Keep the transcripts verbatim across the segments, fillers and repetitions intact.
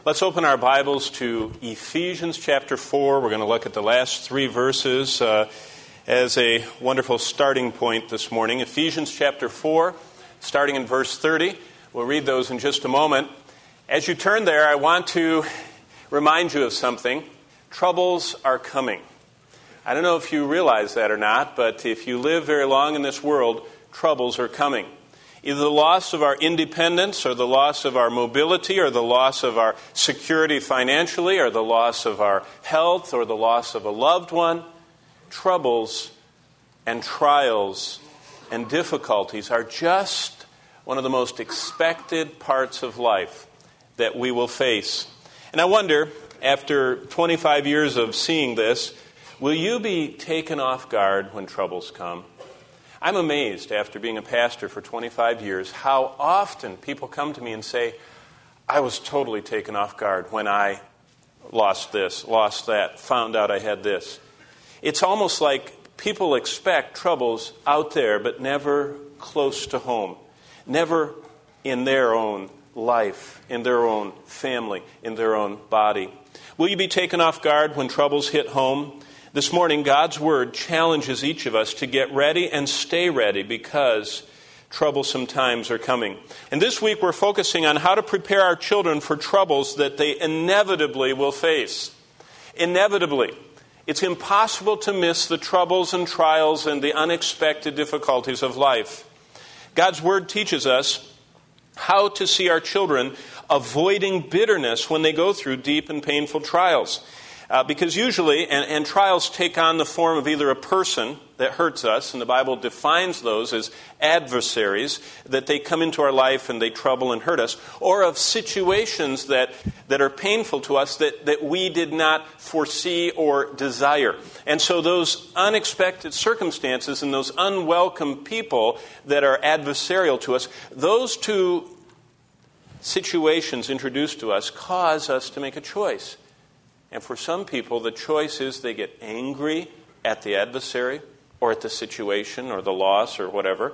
Let's open our Bibles to Ephesians chapter four. We're going to look at the last three verses uh, as a wonderful starting point this morning. Ephesians chapter four, starting in verse thirty. We'll read those in just a moment. As you turn there, I want to remind you of something. Troubles are coming. I don't know if you realize that or not, but if you live very long in this world, troubles are coming. Either the loss of our independence, or the loss of our mobility, or the loss of our security financially, or the loss of our health, or the loss of a loved one. Troubles and trials and difficulties are just one of the most expected parts of life that we will face. And I wonder, after twenty-five years of seeing this, will you be taken off guard when troubles come? I'm amazed, after being a pastor for twenty-five years, how often people come to me and say, I was totally taken off guard when I lost this, lost that, found out I had this. It's almost like people expect troubles out there, but never close to home, never in their own life, in their own family, in their own body. Will you be taken off guard when troubles hit home? This morning, God's Word challenges each of us to get ready and stay ready because troublesome times are coming. And this week, we're focusing on how to prepare our children for troubles that they inevitably will face. Inevitably. It's impossible to miss the troubles and trials and the unexpected difficulties of life. God's Word teaches us how to see our children avoiding bitterness when they go through deep and painful trials. Uh, because usually, and, and trials take on the form of either a person that hurts us, and the Bible defines those as adversaries, that they come into our life and they trouble and hurt us, or of situations that, that are painful to us that, that we did not foresee or desire. And so those unexpected circumstances and those unwelcome people that are adversarial to us, those two situations introduced to us cause us to make a choice. And for some people, the choice is they get angry at the adversary or at the situation or the loss or whatever,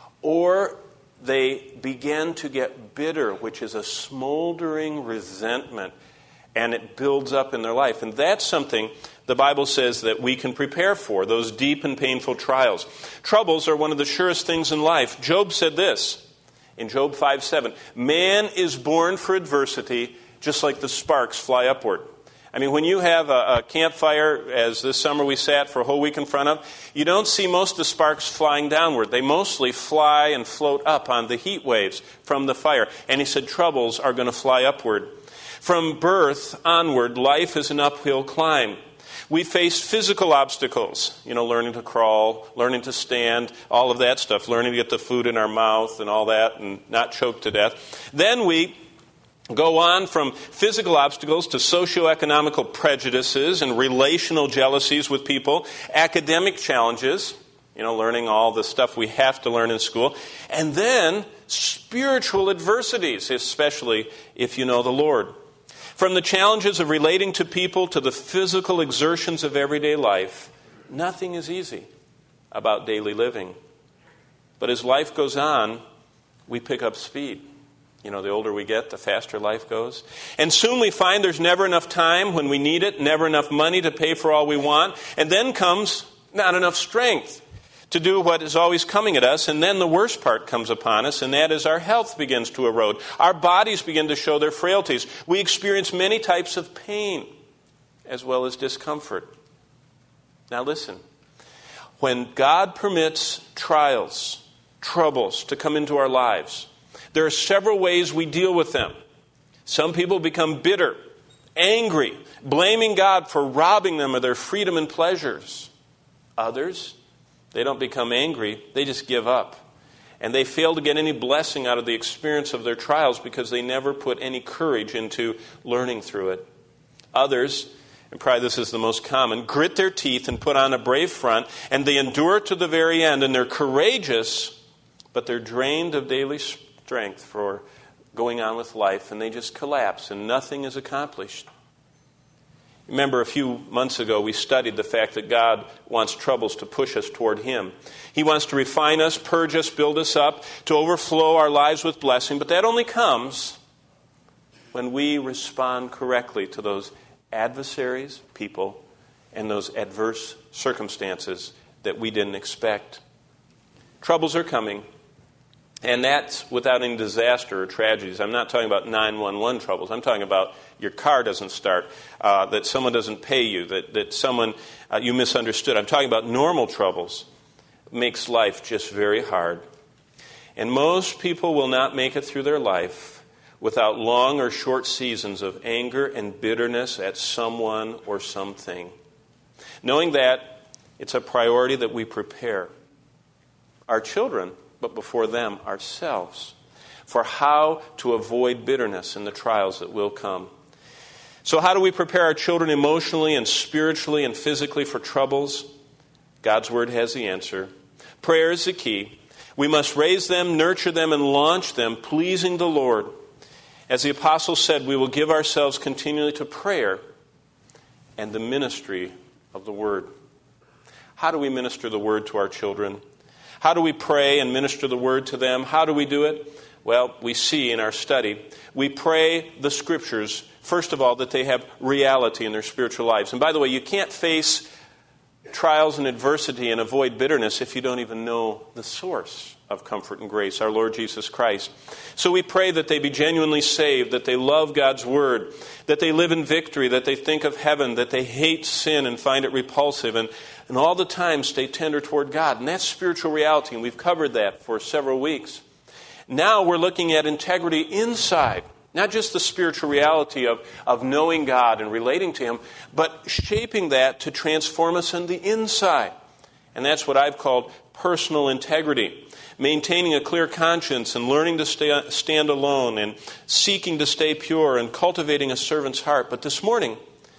or they begin to get bitter, which is a smoldering resentment, and it builds up in their life. And that's something the Bible says that we can prepare for, those deep and painful trials. Troubles are one of the surest things in life. Job said this in Job five seven, man is born for adversity just like the sparks fly upward. I mean, when you have a, a campfire, as this summer we sat for a whole week in front of, you don't see most of the sparks flying downward. They mostly fly and float up on the heat waves from the fire. And he said troubles are going to fly upward. From birth onward, life is an uphill climb. We face physical obstacles, you know, learning to crawl, learning to stand, all of that stuff, learning to get the food in our mouth and all that and not choke to death. Then we go on from physical obstacles to socioeconomical prejudices and relational jealousies with people, academic challenges, you know, learning all the stuff we have to learn in school, and then spiritual adversities, especially if you know the Lord. From the challenges of relating to people to the physical exertions of everyday life, nothing is easy about daily living. But as life goes on, we pick up speed. You know, the older we get, the faster life goes. And soon we find there's never enough time when we need it, never enough money to pay for all we want. And then comes not enough strength to do what is always coming at us. And then the worst part comes upon us, and that is our health begins to erode. Our bodies begin to show their frailties. We experience many types of pain as well as discomfort. Now listen, when God permits trials, troubles to come into our lives, there are several ways we deal with them. Some people become bitter, angry, blaming God for robbing them of their freedom and pleasures. Others, they don't become angry, they just give up. And they fail to get any blessing out of the experience of their trials because they never put any courage into learning through it. Others, and probably this is the most common, grit their teeth and put on a brave front, and they endure to the very end, and they're courageous, but they're drained of daily strength for going on with life, and they just collapse, and nothing is accomplished. Remember, a few months ago, we studied the fact that God wants troubles to push us toward Him. He wants to refine us, purge us, build us up, to overflow our lives with blessing, but that only comes when we respond correctly to those adversaries, people, and those adverse circumstances that we didn't expect. Troubles are coming, and that's without any disaster or tragedies. I'm not talking about nine one one troubles. I'm talking about your car doesn't start, uh, that someone doesn't pay you, that, that someone uh, you misunderstood. I'm talking about normal troubles. It makes life just very hard. And most people will not make it through their life without long or short seasons of anger and bitterness at someone or something. Knowing that, it's a priority that we prepare our children, but before them, ourselves, for how to avoid bitterness in the trials that will come. So how do we prepare our children emotionally and spiritually and physically for troubles? God's Word has the answer. Prayer is the key. We must raise them, nurture them, and launch them, pleasing the Lord. As the apostle said, we will give ourselves continually to prayer and the ministry of the Word. How do we minister the Word to our children? How do we pray and minister the Word to them? How do we do it? Well, we see in our study, we pray the Scriptures, first of all, that they have reality in their spiritual lives. And by the way, you can't face trials and adversity and avoid bitterness if you don't even know the source of comfort and grace, our Lord Jesus Christ. So we pray that they be genuinely saved, that they love God's Word, that they live in victory, that they think of heaven, that they hate sin and find it repulsive, and, and all the time stay tender toward God. And that's spiritual reality, and we've covered that for several weeks. Now we're looking at integrity inside. Not just the spiritual reality of, of knowing God and relating to Him, but shaping that to transform us on the inside. And that's what I've called personal integrity. Maintaining a clear conscience and learning to stay, stand alone and seeking to stay pure and cultivating a servant's heart. But this morning,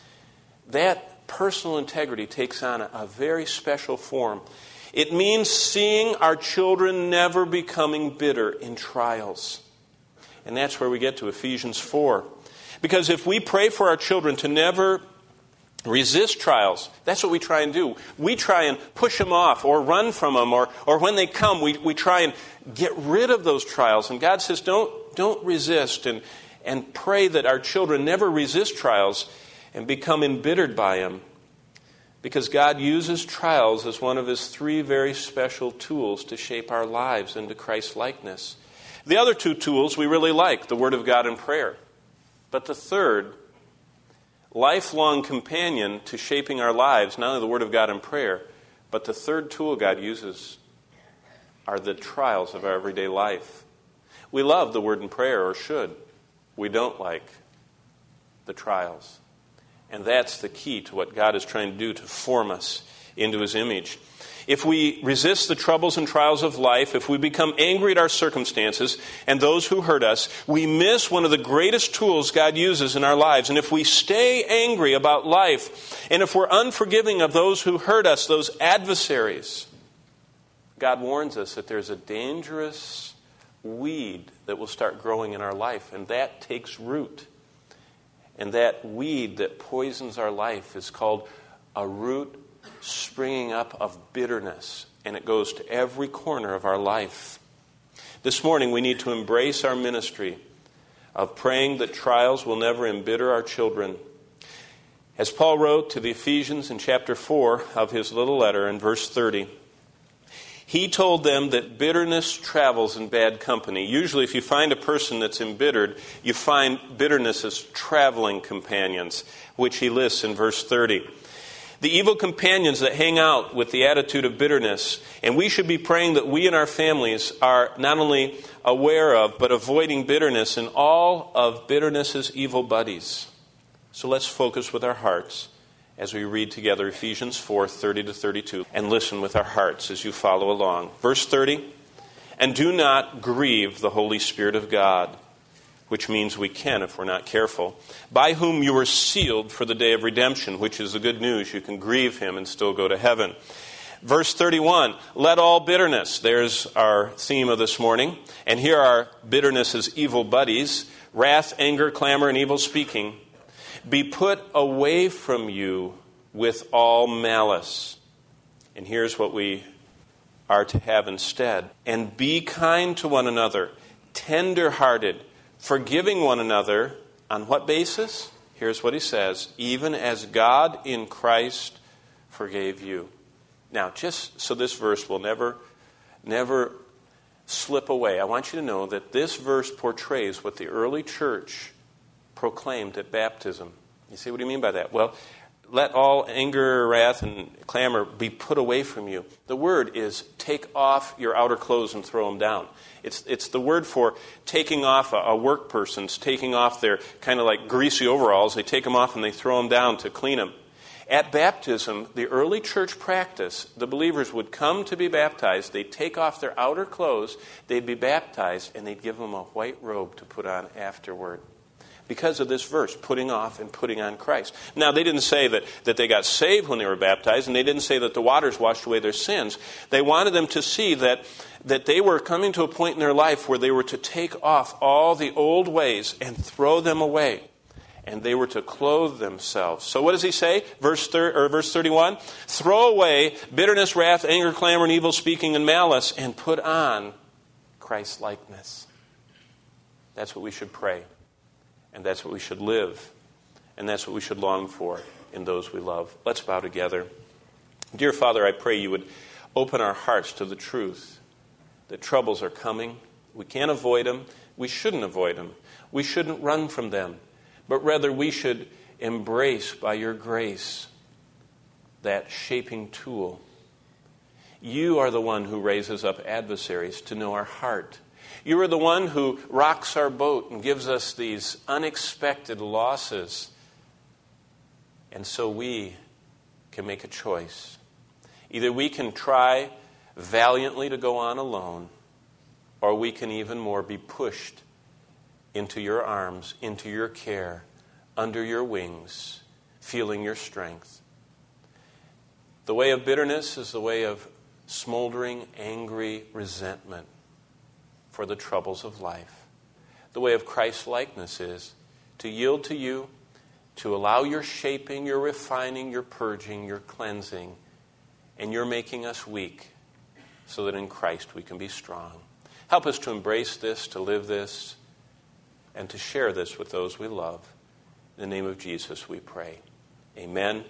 that personal integrity takes on a, a very special form. It means seeing our children never becoming bitter in trials. And that's where we get to Ephesians four. Because if we pray for our children to never resist trials, that's what we try and do. We try and push them off or run from them, or, or when they come, we, we try and get rid of those trials. And God says, don't, don't resist, and, and pray that our children never resist trials and become embittered by them. Because God uses trials as one of His three very special tools to shape our lives into Christ-likeness. The other two tools we really like, the Word of God and prayer. But the third, lifelong companion to shaping our lives, not only the Word of God and prayer, but the third tool God uses are the trials of our everyday life. We love the Word and prayer, or should. We don't like the trials. And that's the key to what God is trying to do to form us into His image. If we resist the troubles and trials of life, if we become angry at our circumstances and those who hurt us, we miss one of the greatest tools God uses in our lives. And if we stay angry about life, and if we're unforgiving of those who hurt us, those adversaries, God warns us that there's a dangerous weed that will start growing in our life, and that takes root. And that weed that poisons our life is called a root springing up of bitterness, and it goes to every corner of our life. This morning we need to embrace our ministry of praying that trials will never embitter our children. As Paul wrote to the Ephesians in chapter four of his little letter in verse thirty, he told them that bitterness travels in bad company. Usually if you find a person that's embittered, you find bitterness as traveling companions, which he lists in verse thirty. The evil companions that hang out with the attitude of bitterness. And we should be praying that we and our families are not only aware of, but avoiding bitterness and all of bitterness's evil buddies. So let's focus with our hearts as we read together Ephesians four, thirty to thirty-two, and listen with our hearts as you follow along. Verse thirty, and do not grieve the Holy Spirit of God, which means we can if we're not careful, by whom you were sealed for the day of redemption, which is the good news. You can grieve Him and still go to heaven. Verse thirty-one, let all bitterness, there's our theme of this morning, and here are bitterness's evil buddies, wrath, anger, clamor, and evil speaking, be put away from you with all malice. And here's what we are to have instead. And be kind to one another, tender-hearted, forgiving one another, On what basis? Here's what he says. Even as God in Christ forgave you. Now, just so this verse will never, never slip away, I want you to know that this verse portrays what the early church proclaimed at baptism. You see, what do you mean by that? Well, let all anger, wrath, and clamor be put away from you. The word is take off your outer clothes and throw them down. It's it's the word for taking off a, a work person's, taking off their kind of like greasy overalls. They take them off and they throw them down to clean them. At baptism, the early church practice, the believers would come to be baptized. They'd take off their outer clothes, they'd be baptized, and they'd give them a white robe to put on afterward. Because of this verse, putting off and putting on Christ. Now, they didn't say that, that they got saved when they were baptized, and they didn't say that the waters washed away their sins. They wanted them to see that, that they were coming to a point in their life where they were to take off all the old ways and throw them away. And they were to clothe themselves. So what does he say? Verse thir- or verse thirty-one, throw away bitterness, wrath, anger, clamor, and evil speaking and malice, and put on Christ-likeness. That's what we should pray. And that's what we should live. And that's what we should long for in those we love. Let's bow together. Dear Father, I pray you would open our hearts to the truth that troubles are coming. We can't avoid them. We shouldn't avoid them. We shouldn't run from them. But rather we should embrace by your grace that shaping tool. You are the one who raises up adversaries to know our heart. You are the one who rocks our boat and gives us these unexpected losses. And so we can make a choice. Either we can try valiantly to go on alone, or we can even more be pushed into your arms, into your care, under your wings, feeling your strength. The way of bitterness is the way of smoldering, angry resentment for the troubles of life. The way of Christ-likeness is to yield to you, to allow your shaping, your refining, your purging, your cleansing, and your making us weak so that in Christ we can be strong. Help us to embrace this, to live this, and to share this with those we love. In the name of Jesus we pray. Amen.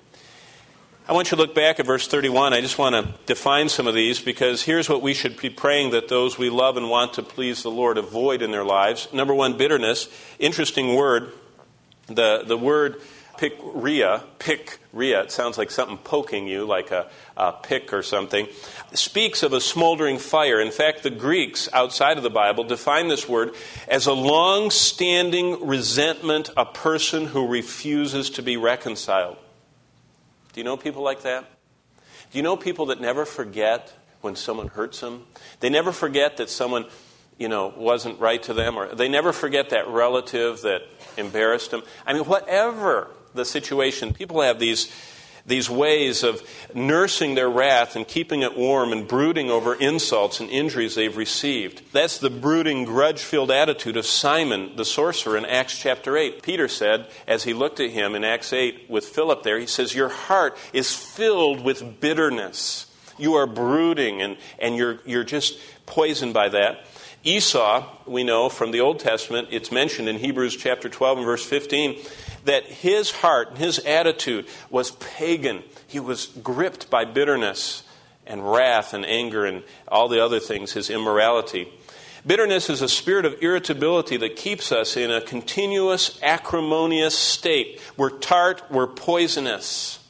I want you to look back at verse thirty-one. I just want to define some of these because here's what we should be praying that those we love and want to please the Lord avoid in their lives. Number one, bitterness. Interesting word. The, the word pikria, pikria, it sounds like something poking you, like a, a pick or something, speaks of a smoldering fire. In fact, the Greeks outside of the Bible define this word as a long-standing resentment, a person who refuses to be reconciled. Do you know people like that? Do you know people that never forget when someone hurts them? They never forget that someone, you know, wasn't right to them, or they never forget that relative that embarrassed them. I mean, whatever the situation, people have these these ways of nursing their wrath and keeping it warm and brooding over insults and injuries they've received. That's the brooding, grudge-filled attitude of Simon the sorcerer in Acts chapter eight. Peter said, as he looked at him in Acts eight with Philip there, he says, your heart is filled with bitterness. You are brooding and, and you're you're just poisoned by that. Esau, we know from the Old Testament, it's mentioned in Hebrews chapter twelve and verse fifteen, that his heart, his attitude was pagan. He was gripped by bitterness and wrath and anger and all the other things, his immorality. Bitterness is a spirit of irritability that keeps us in a continuous, acrimonious state. We're tart, we're poisonous.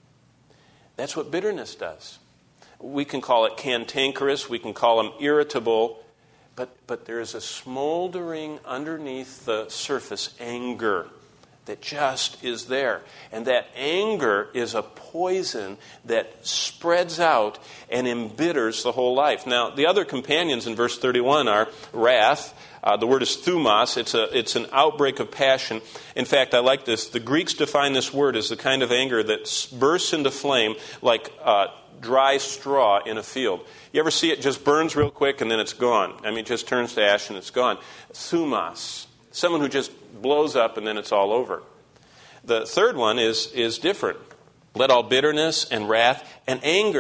That's what bitterness does. We can call it cantankerous, we can call them irritable, but, but there is a smoldering underneath the surface anger that just is there. And that anger is a poison that spreads out and embitters the whole life. Now, the other companions in verse thirty-one are wrath. Uh, the word is thumos. It's a it's an outbreak of passion. In fact, I like this. The Greeks define this word as the kind of anger that bursts into flame like uh, dry straw in a field. You ever see it just burns real quick and then it's gone? I mean, it just turns to ash and it's gone. Thumos. Someone who just blows up and then it's all over. The third one is, is different. Let all bitterness and wrath and anger.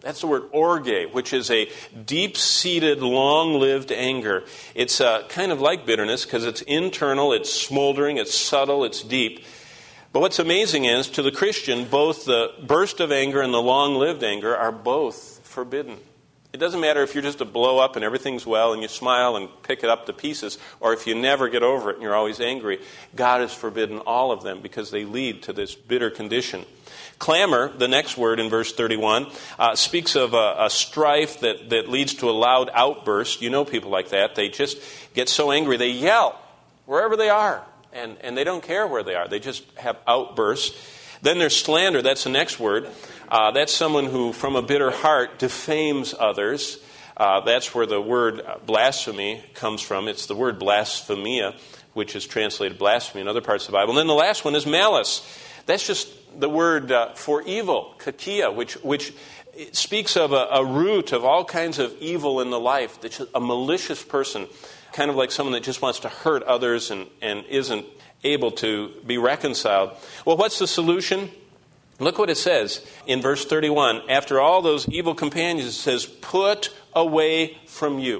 That's the word orge, which is a deep-seated, long-lived anger. It's uh, kind of like bitterness because it's internal, it's smoldering, it's subtle, it's deep. But what's amazing is, to the Christian, both the burst of anger and the long-lived anger are both forbidden. It doesn't matter if you're just a blow-up and everything's well and you smile and pick it up to pieces, or if you never get over it and you're always angry. God has forbidden all of them because they lead to this bitter condition. Clamor, the next word in verse thirty-one, uh, speaks of a, a strife that, that leads to a loud outburst. You know people like that. They just get so angry, they yell wherever they are, and, and they don't care where they are. They just have outbursts. Then there's slander. That's the next word. Uh, that's someone who, from a bitter heart, defames others. Uh, that's where the word blasphemy comes from. It's the word blasphemia, which is translated blasphemy in other parts of the Bible. And then the last one is malice. That's just the word uh, for evil, kakia, which which speaks of a, a root of all kinds of evil in the life. That's a malicious person, kind of like someone that just wants to hurt others and, and isn't able to be reconciled. Well, what's the solution? Look what it says in verse thirty-one. After all those evil companions, it says, put away from you.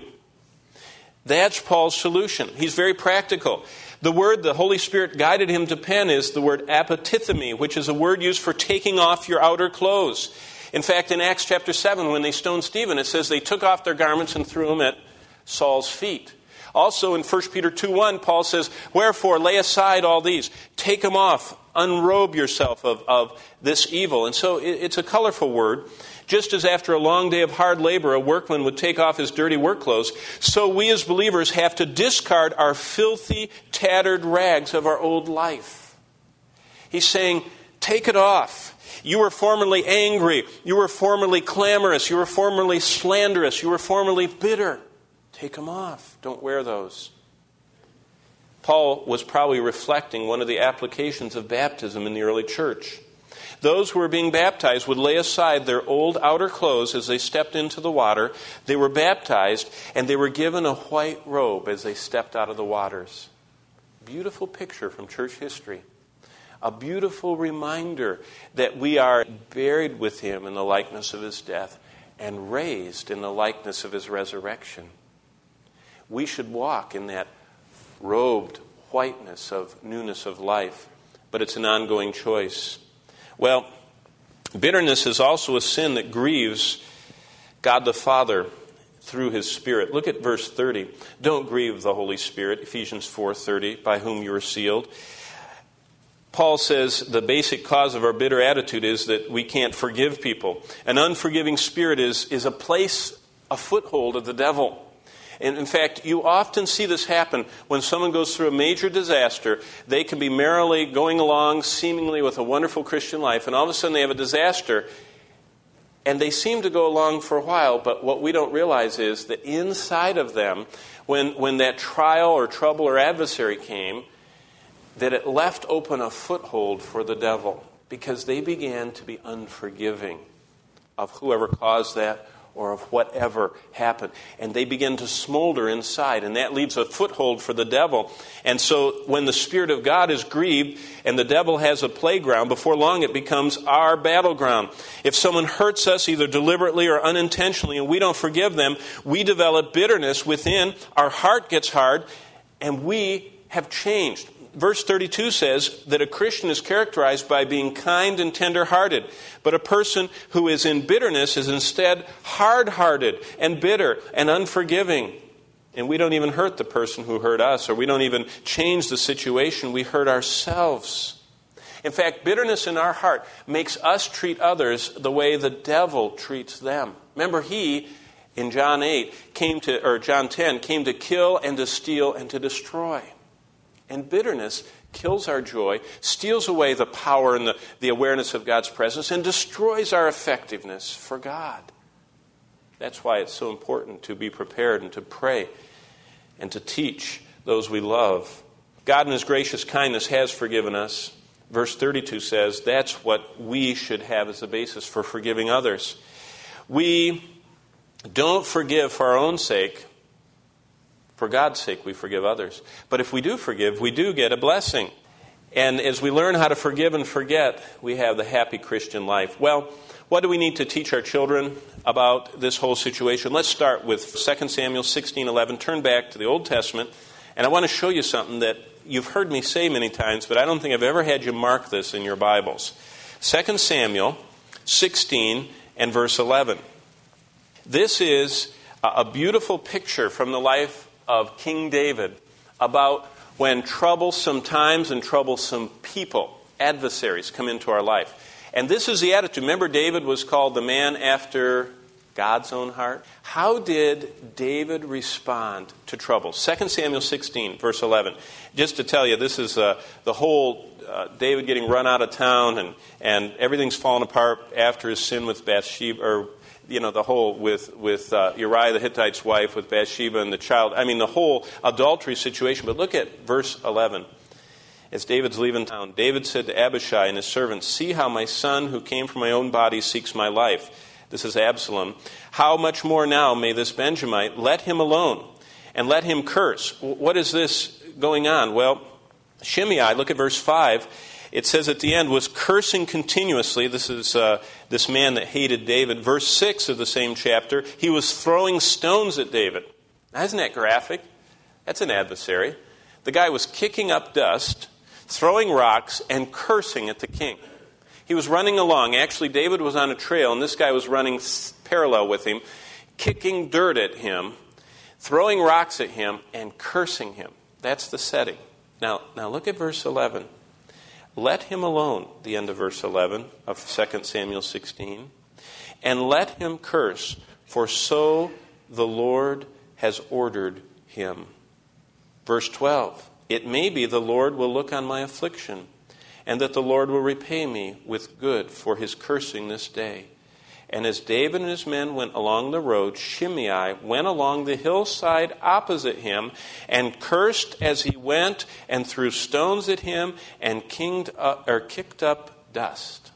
That's Paul's solution. He's very practical. The word the Holy Spirit guided him to pen is the word apotithemi, which is a word used for taking off your outer clothes. In fact, in Acts chapter seven, when they stoned Stephen, it says they took off their garments and threw them at Saul's feet. Also in First Peter two one, Paul says, wherefore lay aside all these. Take them off. Unrobe yourself of, of this evil. And so it, it's a colorful word. Just as after a long day of hard labor, a workman would take off his dirty work clothes, so we as believers have to discard our filthy, tattered rags of our old life. He's saying, take it off. You were formerly angry. You were formerly clamorous. You were formerly slanderous. You were formerly bitter. Take them off. Don't wear those. Paul was probably reflecting one of the applications of baptism in the early church. Those who were being baptized would lay aside their old outer clothes as they stepped into the water. They were baptized, and they were given a white robe as they stepped out of the waters. Beautiful picture from church history. A beautiful reminder that we are buried with him in the likeness of his death and raised in the likeness of his resurrection. We should walk in that robed whiteness of newness of life, but it's an ongoing choice. Well, bitterness is also a sin that grieves God the Father through his Spirit. Look at verse thirty. Don't grieve the Holy Spirit, Ephesians four thirty, by whom you are sealed. Paul says the basic cause of our bitter attitude is that we can't forgive people. An unforgiving spirit is, is a place, a foothold of the devil. And in fact, you often see this happen when someone goes through a major disaster. They can be merrily going along, seemingly with a wonderful Christian life, and all of a sudden they have a disaster, and they seem to go along for a while, but what we don't realize is that inside of them, when, when that trial or trouble or adversary came, that it left open a foothold for the devil, because they began to be unforgiving of whoever caused that or of whatever happened. And they begin to smolder inside, and that leaves a foothold for the devil. And so when the Spirit of God is grieved and the devil has a playground, before long it becomes our battleground. If someone hurts us either deliberately or unintentionally and we don't forgive them, we develop bitterness within, our heart gets hard, and we have changed. Verse thirty-two says that a Christian is characterized by being kind and tender-hearted. But a person who is in bitterness is instead hard-hearted and bitter and unforgiving. And we don't even hurt the person who hurt us, or we don't even change the situation. We hurt ourselves. In fact, bitterness in our heart makes us treat others the way the devil treats them. Remember, he, in John eight, came to, or John ten, came to kill and to steal and to destroy. And bitterness kills our joy, steals away the power and the, the awareness of God's presence, and destroys our effectiveness for God. That's why it's so important to be prepared and to pray and to teach those we love. God in his gracious kindness has forgiven us. Verse thirty-two says that's what we should have as the basis for forgiving others. We don't forgive for our own sake. For God's sake, we forgive others. But if we do forgive, we do get a blessing. And as we learn how to forgive and forget, we have the happy Christian life. Well, what do we need to teach our children about this whole situation? Let's start with Second Samuel sixteen eleven. Turn back to the Old Testament, and I want to show you something that you've heard me say many times, but I don't think I've ever had you mark this in your Bibles. Second Samuel sixteen and verse eleven. This is a beautiful picture from the life of King David about when troublesome times and troublesome people, adversaries, come into our life. And this is the attitude. Remember, David was called the man after God's own heart. How did David respond to trouble? Second Samuel sixteen, verse eleven. Just to tell you, this is uh, the whole uh, David getting run out of town, and, and everything's fallen apart after his sin with Bathsheba, or you know, the whole with, with uh, Uriah the Hittite's wife, with Bathsheba and the child. I mean, the whole adultery situation. But look at verse eleven. As David's leaving town, David said to Abishai and his servants, "See how my son, who came from my own body, seeks my life." This is Absalom. "How much more now may this Benjamite? Let him alone, and let him curse." What is this going on? Well, Shimei, look at verse five. It says at the end, was cursing continuously. This is uh, this man that hated David. Verse six of the same chapter, he was throwing stones at David. Now, isn't that graphic? That's an adversary. The guy was kicking up dust, throwing rocks, and cursing at the king. He was running along. Actually, David was on a trail, and this guy was running parallel with him, kicking dirt at him, throwing rocks at him, and cursing him. That's the setting. Now, now look at verse eleven. Let him alone, the end of verse eleven of Second Samuel sixteen, and let him curse, for so the Lord has ordered him. Verse twelve, it may be the Lord will look on my affliction, and that the Lord will repay me with good for his cursing this day. And as David and his men went along the road, Shimei went along the hillside opposite him, and cursed as he went, and threw stones at him, and kinged up, or kicked up dust.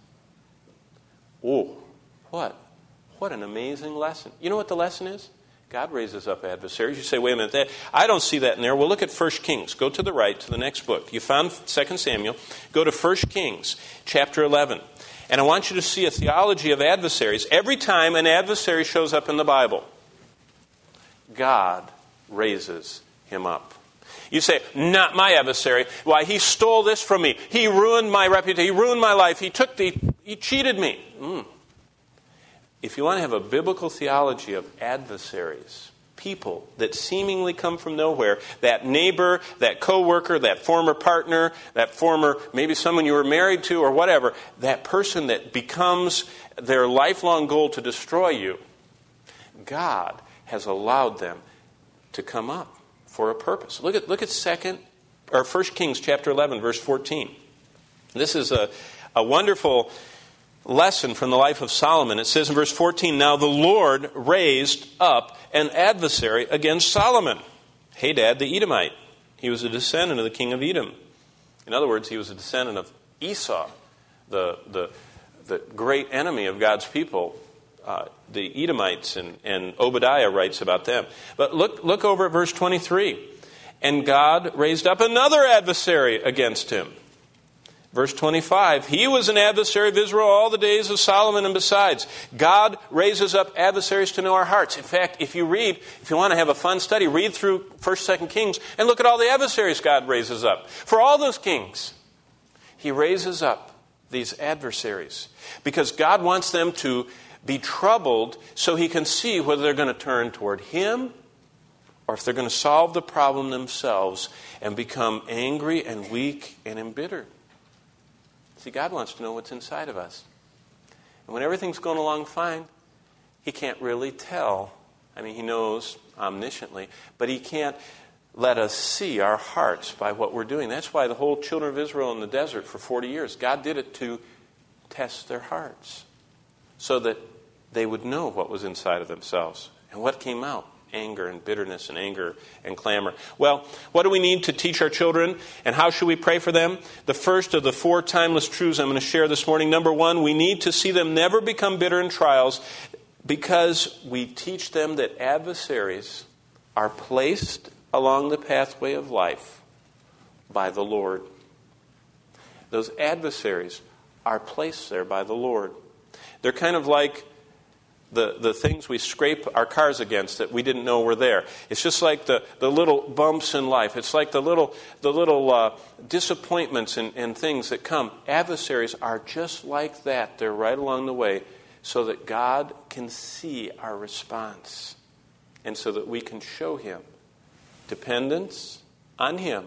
Oh, what? What an amazing lesson. You know what the lesson is? God raises up adversaries. You say, wait a minute, that, I don't see that in there. Well, look at First Kings. Go to the right, to the next book. You found Second Samuel. Go to First Kings, chapter eleven. And I want you to see a theology of adversaries. Every time an adversary shows up in the Bible, God raises him up. You say, not my adversary. Why, he stole this from me. He ruined my reputation. He ruined my life. He took the, he cheated me. Mm. If you want to have a biblical theology of adversaries, people that seemingly come from nowhere, that neighbor, that coworker, that former partner, that former, maybe someone you were married to or whatever, that person that becomes their lifelong goal to destroy you, God has allowed them to come up for a purpose. Look at look at second or First Kings chapter eleven, verse fourteen. This is a, a wonderful lesson from the life of Solomon. It says in verse fourteen, now the Lord raised up an adversary against Solomon, Hadad the Edomite. He was a descendant of the king of Edom. In other words, he was a descendant of Esau, the the, the great enemy of God's people, uh, the Edomites, and, and Obadiah writes about them. But look, look over at verse twenty-three. And God raised up another adversary against him. Verse twenty-five, he was an adversary of Israel all the days of Solomon, and besides, God raises up adversaries to know our hearts. In fact, if you read, if you want to have a fun study, read through First, Second Kings and look at all the adversaries God raises up. For all those kings, he raises up these adversaries because God wants them to be troubled so he can see whether they're going to turn toward him or if they're going to solve the problem themselves and become angry and weak and embittered. See, God wants to know what's inside of us. And when everything's going along fine, he can't really tell. I mean, he knows omnisciently, but he can't let us see our hearts by what we're doing. That's why the whole children of Israel in the desert for forty years, God did it to test their hearts so that they would know what was inside of themselves. And what came out? Anger and bitterness and anger and clamor. Well, what do we need to teach our children and how should we pray for them? The first of the four timeless truths I'm going to share this morning. Number one, we need to see them never become bitter in trials because we teach them that adversaries are placed along the pathway of life by the Lord. those adversaries are placed there by the Lord. They're kind of like the, the things we scrape our cars against that we didn't know were there. It's just like the, the little bumps in life. It's like the little the little uh, disappointments and, and things that come. Adversaries are just like that. They're right along the way so that God can see our response and so that we can show Him dependence on Him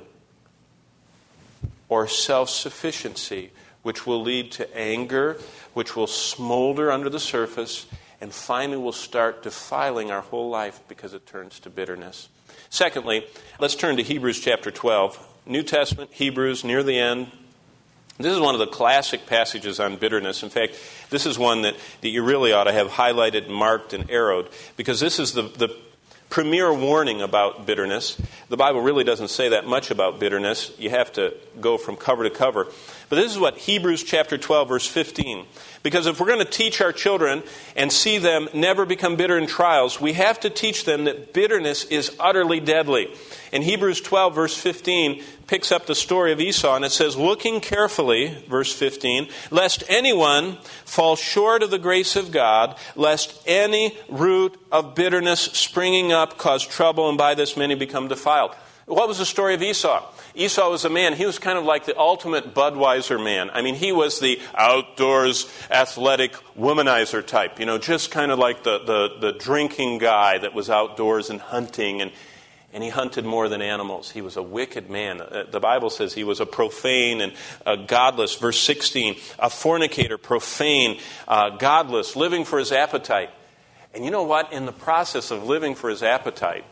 or self-sufficiency, which will lead to anger, which will smolder under the surface, and finally will start defiling our whole life because it turns to bitterness. Secondly, let's turn to Hebrews chapter twelve. New Testament, Hebrews, near the end. This is one of the classic passages on bitterness. In fact, this is one that, that you really ought to have highlighted, marked, and arrowed, because this is the, the premier warning about bitterness. The Bible really doesn't say that much about bitterness. You have to go from cover to cover. But this is what Hebrews chapter twelve, verse fifteen. Because if we're going to teach our children and see them never become bitter in trials, we have to teach them that bitterness is utterly deadly. And Hebrews twelve, verse fifteen, picks up the story of Esau, and it says, looking carefully, verse fifteen, lest anyone fall short of the grace of God, lest any root of bitterness springing up cause trouble, and by this many become defiled. What was the story of Esau? Esau was a man, he was kind of like the ultimate Budweiser man. I mean, he was the outdoors, athletic womanizer type, you know, just kind of like the, the, the drinking guy that was outdoors and hunting, and, and he hunted more than animals. He was a wicked man. The Bible says he was a profane and a godless. Verse sixteen, a fornicator, profane, uh, godless, living for his appetite. And you know what? In the process of living for his appetite,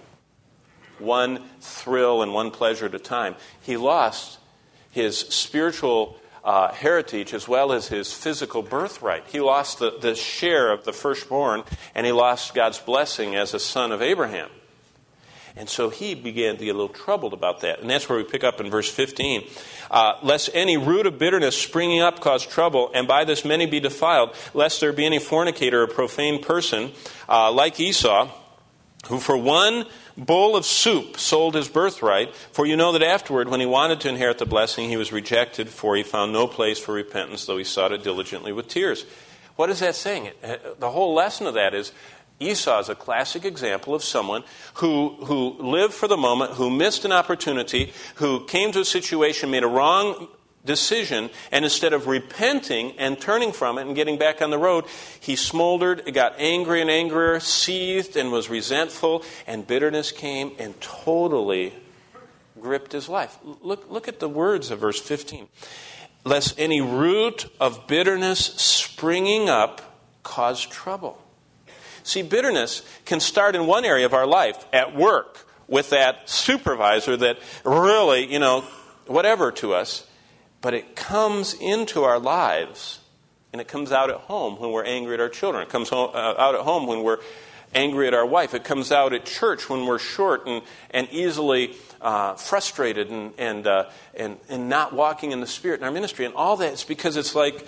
one thrill and one pleasure at a time, he lost his spiritual uh, heritage as well as his physical birthright. He lost the, the share of the firstborn, and he lost God's blessing as a son of Abraham. And so he began to get a little troubled about that. And that's where we pick up in verse fifteen. Uh, lest any root of bitterness springing up cause trouble, and by this many be defiled, lest there be any fornicator or profane person uh, like Esau, who for one bowl of soup sold his birthright. For you know that afterward, when he wanted to inherit the blessing, he was rejected, for he found no place for repentance, though he sought it diligently with tears. What is that saying? The whole lesson of that is Esau is a classic example of someone who, who lived for the moment, who missed an opportunity, who came to a situation, made a wrong decision, and instead of repenting and turning from it and getting back on the road, he smoldered, got angry and angrier, seethed and was resentful, and bitterness came and totally gripped his life. Look, look at the words of verse fifteen. Lest any root of bitterness springing up cause trouble. See, bitterness can start in one area of our life, at work, with that supervisor that really, you know, whatever to us. But it comes into our lives, and it comes out at home when we're angry at our children. It comes home, uh, out at home when we're angry at our wife. It comes out at church when we're short and, and easily uh, frustrated and, and, uh, and, and not walking in the Spirit in our ministry. And all that is because it's like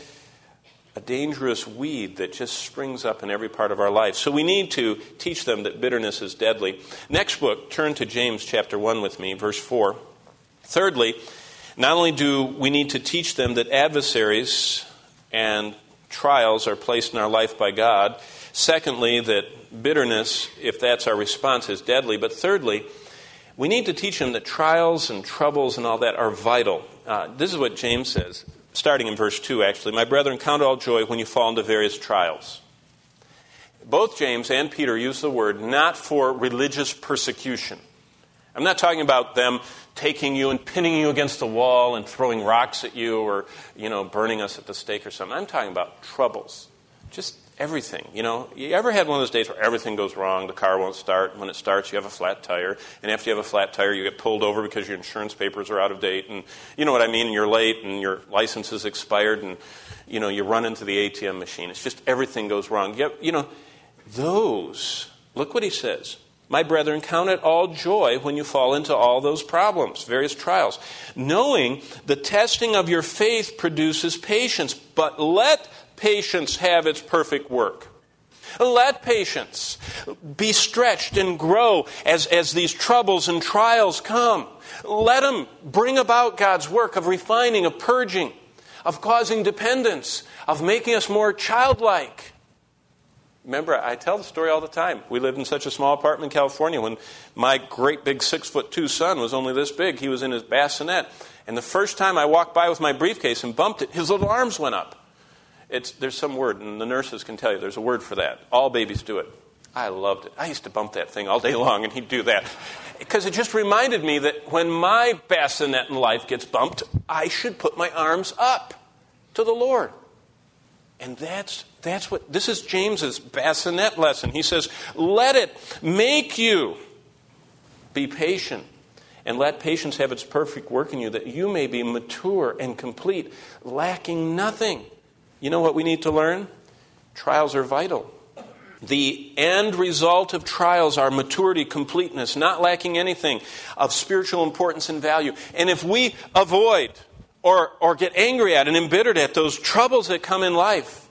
a dangerous weed that just springs up in every part of our life. So we need to teach them that bitterness is deadly. Next book, turn to James chapter one with me, verse four. Thirdly, not only do we need to teach them that adversaries and trials are placed in our life by God, secondly, that bitterness, if that's our response, is deadly, but thirdly, we need to teach them that trials and troubles and all that are vital. Uh, this is what James says, starting in verse two, actually. My brethren, count all joy when you fall into various trials. Both James and Peter use the word not for religious persecution. I'm not talking about them taking you and pinning you against the wall and throwing rocks at you or, you know, burning us at the stake or something. I'm talking about troubles. Just everything, you know. You ever had one of those days where everything goes wrong, the car won't start, when it starts you have a flat tire, and after you have a flat tire you get pulled over because your insurance papers are out of date, and you know what I mean, and you're late, and your license is expired, and, you know, you run into the A T M machine. It's just everything goes wrong. You, have, you know, those, look what he says. My brethren, count it all joy when you fall into all those problems, various trials, knowing the testing of your faith produces patience, but let patience have its perfect work. Let patience be stretched and grow as, as these troubles and trials come. Let them bring about God's work of refining, of purging. of causing dependence, of making us more childlike. Remember, I tell the story all the time. We lived in such a small apartment in California when my great big six foot two son was only this big. He was in his bassinet. And the first time I walked by with my briefcase and bumped it, his little arms went up. It's, there's some word, and the nurses can tell you there's a word for that. All babies do it. I loved it. I used to bump that thing all day long, and he'd do that. Because it just reminded me that when my bassinet in life gets bumped, I should put my arms up to the Lord. And that's that's what, this is James's bassinet lesson. He says, let it make you be patient, and let patience have its perfect work in you, that you may be mature and complete, lacking nothing. You know what we need to learn? Trials are vital. The end result of trials are maturity, completeness, not lacking anything of spiritual importance and value. And if we avoid or, or get angry at and embittered at those troubles that come in life,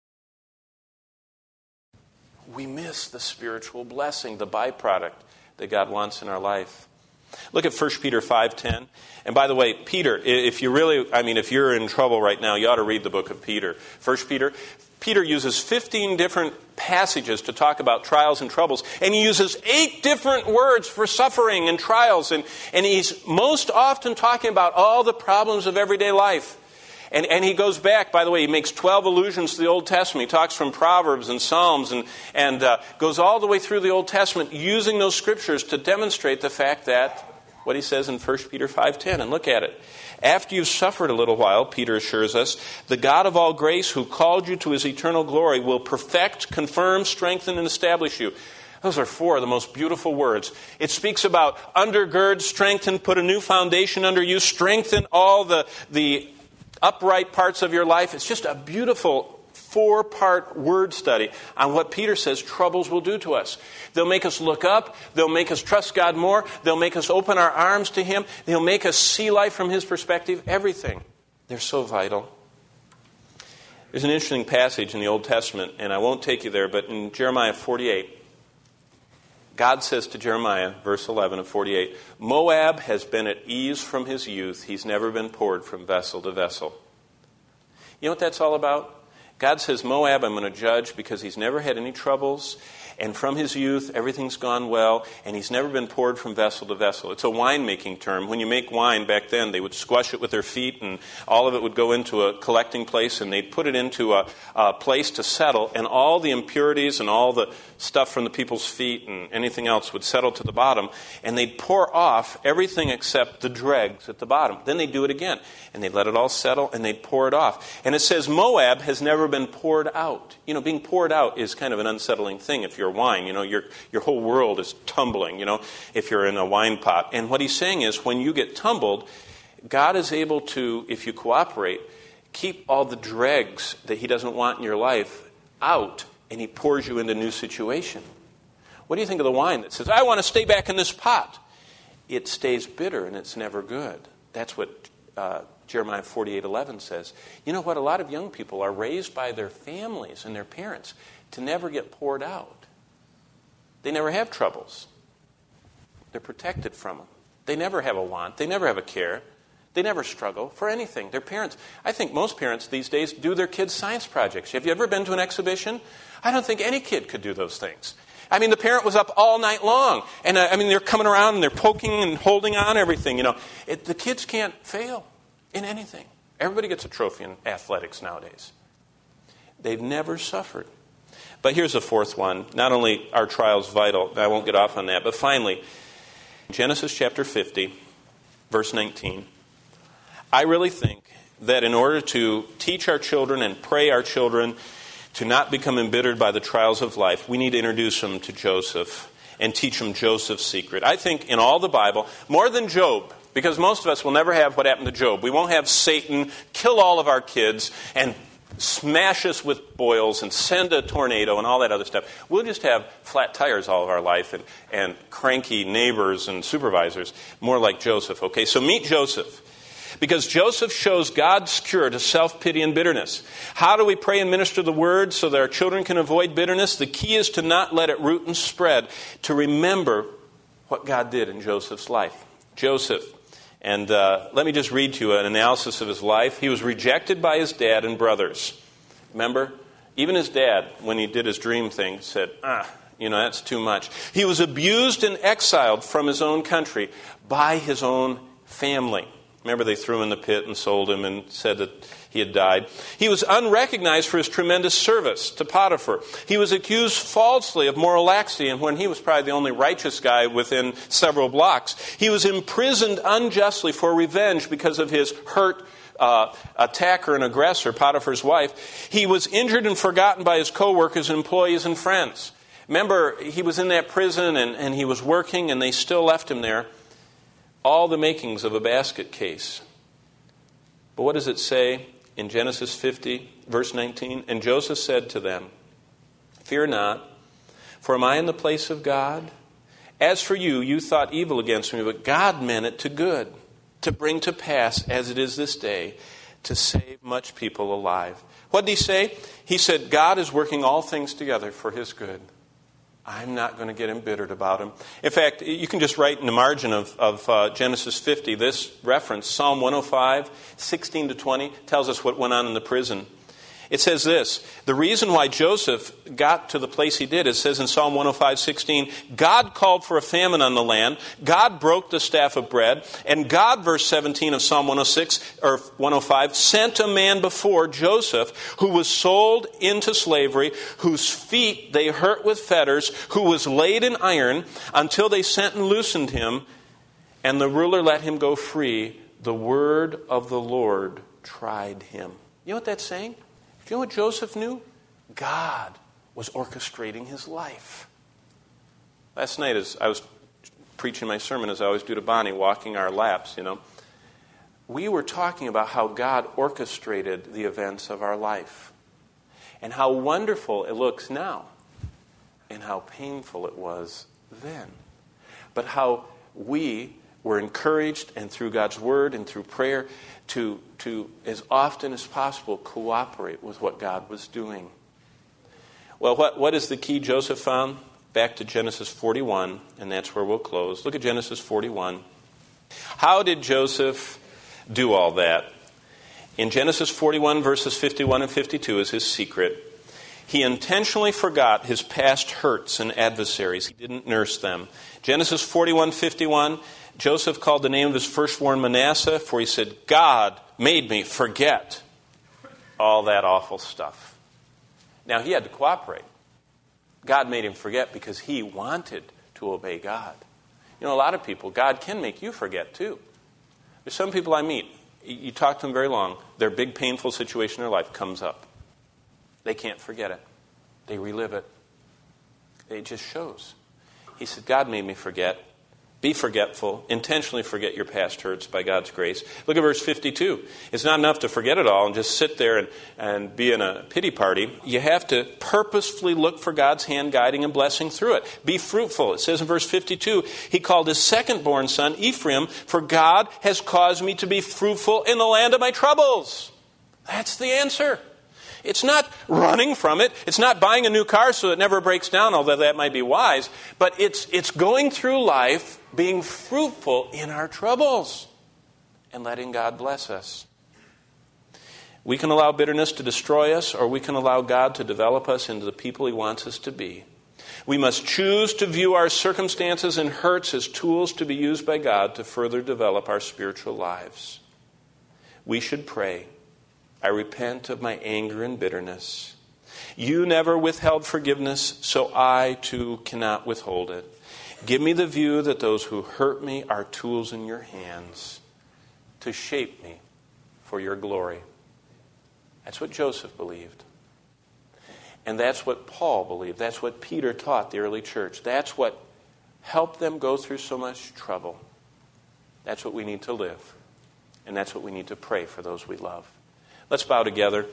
we miss the spiritual blessing, the byproduct that God wants in our life. Look at First Peter five ten. And by the way, Peter, if you really, I mean, if you're in trouble right now, you ought to read the book of Peter. First Peter. Peter uses fifteen different passages to talk about trials and troubles. And he uses eight different words for suffering and trials. And, and he's most often talking about all the problems of everyday life. And, and he goes back, by the way, he makes twelve allusions to the Old Testament. He talks from Proverbs and Psalms and, and uh, goes all the way through the Old Testament using those scriptures to demonstrate the fact that, what he says in First Peter five ten. And look at it. After you've suffered a little while, Peter assures us, the God of all grace who called you to his eternal glory will perfect, confirm, strengthen, and establish you. Those are four of the most beautiful words. It speaks about undergird, strengthen, put a new foundation under you, strengthen all the, the upright parts of your life. It's just a beautiful four-part word study on what Peter says troubles will do to us. They'll make us look up. They'll make us trust God more. They'll make us open our arms to him. They'll make us see life from his perspective. Everything. They're so vital. There's an interesting passage in the Old Testament, and I won't take you there, but in Jeremiah forty-eight, God says to Jeremiah, verse eleven of forty-eight, Moab has been at ease from his youth. He's never been poured from vessel to vessel. You know what that's all about? God says, Moab, I'm going to judge because he's never had any troubles. And from his youth, everything's gone well. And he's never been poured from vessel to vessel. It's a winemaking term. When you make wine back then, they would squash it with their feet. And all of it would go into a collecting place. And they'd put it into a, a place to settle. And all the impurities and all the stuff from the people's feet and anything else would settle to the bottom. And they'd pour off everything except the dregs at the bottom. Then they'd do it again. And they'd let it all settle and they'd pour it off. And it says Moab has never been poured out. You know, being poured out is kind of an unsettling thing if you're wine. You know, your your whole world is tumbling, you know, if you're in a wine pot. And what he's saying is when you get tumbled, God is able to, if you cooperate, keep all the dregs that he doesn't want in your life out, and he pours you into a new situation. What do you think of the wine that says, I want to stay back in this pot? It stays bitter and it's never good. That's what uh, Jeremiah forty-eight eleven says. You know what? A lot of young people are raised by their families and their parents to never get poured out. They never have troubles. They're protected from them. They never have a want. They never have a care. They never struggle for anything. Their parents, I think most parents these days do their kids' science projects. Have you ever been to an exhibition? I don't think any kid could do those things. I mean, the parent was up all night long. And uh, I mean, they're coming around and they're poking and holding on everything. You know, it, the kids can't fail in anything. Everybody gets a trophy in athletics nowadays. They've never suffered. But here's the fourth one. Not only are trials vital, I won't get off on that, but finally, Genesis chapter fifty, verse nineteen. I really think that in order to teach our children and pray our children to not become embittered by the trials of life, we need to introduce them to Joseph and teach them Joseph's secret. I think in all the Bible, more than Job, because most of us will never have what happened to Job. We won't have Satan kill all of our kids and smash us with boils and send a tornado and all that other stuff. We'll just have flat tires all of our life and, and cranky neighbors and supervisors, more like Joseph. Okay, so meet Joseph. Because Joseph shows God's cure to self-pity and bitterness. How do we pray and minister the word so that our children can avoid bitterness? The key is to not let it root and spread, to remember what God did in Joseph's life. Joseph, And uh, let me just read to you an analysis of his life. He was rejected by his dad and brothers. Remember? Even his dad, when he did his dream thing, said, ah, you know, that's too much. He was abused and exiled from his own country by his own family. Remember, they threw him in the pit and sold him and said that he had died. He was unrecognized for his tremendous service to Potiphar. He was accused falsely of moral laxity, and when he was probably the only righteous guy within several blocks. He was imprisoned unjustly for revenge because of his hurt uh, attacker and aggressor, Potiphar's wife. He was injured and forgotten by his co-workers, employees, and friends. Remember, he was in that prison and, and he was working, and they still left him there. All the makings of a basket case. But what does it say in Genesis fifty, verse nineteen? And Joseph said to them, fear not, for am I in the place of God? As for you, you thought evil against me, but God meant it to good, to bring to pass, as it is this day, to save much people alive. What did he say? He said, God is working all things together for his good. I'm not going to get embittered about him. In fact, you can just write in the margin of, of uh, Genesis fifty, this reference, Psalm one oh five, sixteen to twenty, tells us what went on in the prison. It says this, the reason why Joseph got to the place he did, it says in Psalm one oh five, sixteen, God called for a famine on the land, God broke the staff of bread, and God, verse seventeen of Psalm one oh six, or one oh five, sent a man before Joseph who was sold into slavery, whose feet they hurt with fetters, who was laid in iron, until they sent and loosened him, and the ruler let him go free. The word of the Lord tried him. You know what that's saying? Do you know what Joseph knew? God was orchestrating his life. Last night, as I was preaching my sermon, as I always do to Bonnie, walking our laps, you know, we were talking about how God orchestrated the events of our life and how wonderful it looks now and how painful it was then. But how we were encouraged, and through God's word and through prayer, to, to as often as possible cooperate with what God was doing. Well, what, what is the key Joseph found? Back to Genesis forty-one, and that's where we'll close. Look at Genesis forty-one. How did Joseph do all that? In Genesis forty-one, verses fifty-one and fifty-two is his secret. He intentionally forgot his past hurts and adversaries. He didn't nurse them. Genesis forty-one, fifty-one, Joseph called the name of his firstborn Manasseh, for he said, God made me forget all that awful stuff. Now, he had to cooperate. God made him forget because he wanted to obey God. You know, a lot of people, God can make you forget too. There's some people I meet, you talk to them very long, their big painful situation in their life comes up. They can't forget it. They relive it. It just shows. He said, God made me forget. Be forgetful. Intentionally forget your past hurts by God's grace. Look at verse fifty-two. It's not enough to forget it all and just sit there and, and be in a pity party. You have to purposefully look for God's hand guiding and blessing through it. Be fruitful. It says in verse fifty-two, he called his second-born son Ephraim, for God has caused me to be fruitful in the land of my troubles. That's the answer. It's not running from it. It's not buying a new car so it never breaks down, although that might be wise. But it's it's going through life being fruitful in our troubles and letting God bless us. We can allow bitterness to destroy us, or we can allow God to develop us into the people he wants us to be. We must choose to view our circumstances and hurts as tools to be used by God to further develop our spiritual lives. We should pray, I repent of my anger and bitterness. You never withheld forgiveness, so I too cannot withhold it. Give me the view that those who hurt me are tools in your hands to shape me for your glory. That's what Joseph believed. And that's what Paul believed. That's what Peter taught the early church. That's what helped them go through so much trouble. That's what we need to live. And that's what we need to pray for those we love. Let's bow together.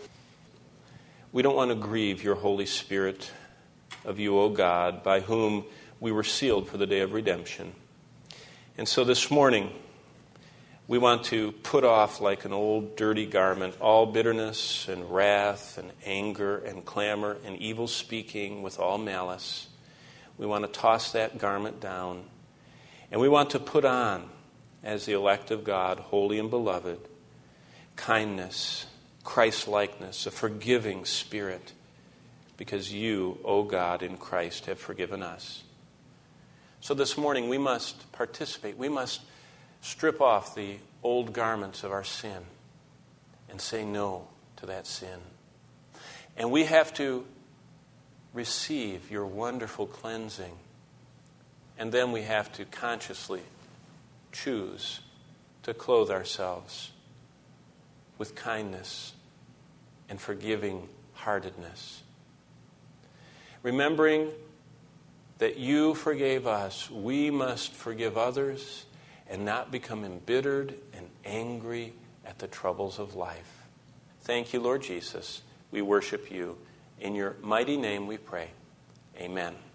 We don't want to grieve your Holy Spirit of you, O God, by whom we were sealed for the day of redemption. And so this morning, we want to put off like an old dirty garment all bitterness and wrath and anger and clamor and evil speaking with all malice. We want to toss that garment down. And we want to put on as the elect of God, holy and beloved, kindness, Christ-likeness, a forgiving spirit, because you, O God, in Christ have forgiven us. So this morning we must participate. We must strip off the old garments of our sin and say no to that sin. And we have to receive your wonderful cleansing. And then we have to consciously choose to clothe ourselves with kindness and forgiving heartedness. Remembering that you forgave us, we must forgive others and not become embittered and angry at the troubles of life. Thank you, Lord Jesus. We worship you. In your mighty name we pray. Amen.